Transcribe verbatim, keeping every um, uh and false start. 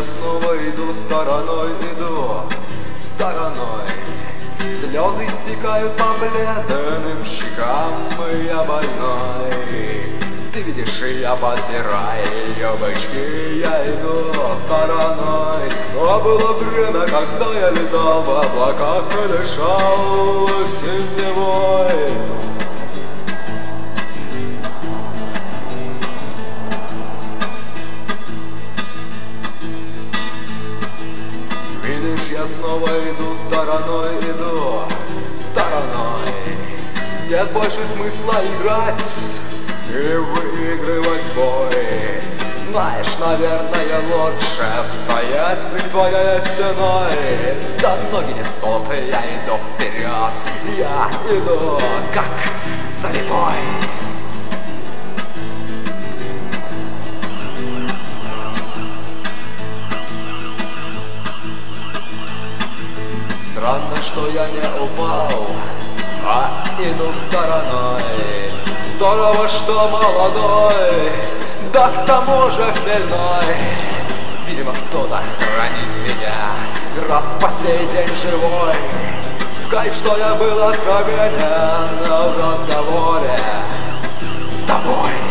я снова иду стороной, иду стороной. Слезы стекают по бледным щекам, и я больной. Ты видишь, я подбираю юбочки, я иду стороной. То было время, когда я летал в облаках и дышал синевой. Видишь, я снова иду стороной, иду стороной. Нет больше смысла играть и выигрывать бой. Знаешь, наверное, лучше стоять, притворяясь стеной. Да ноги несут, я иду вперед, я иду как слепой. Странно, что я не упал, а иду стороной. Здорово, что молодой, да к тому же хмельной. Видимо, кто-то хранит меня, раз по сей день живой. В кайф, что я был откровенен в разговоре с тобой.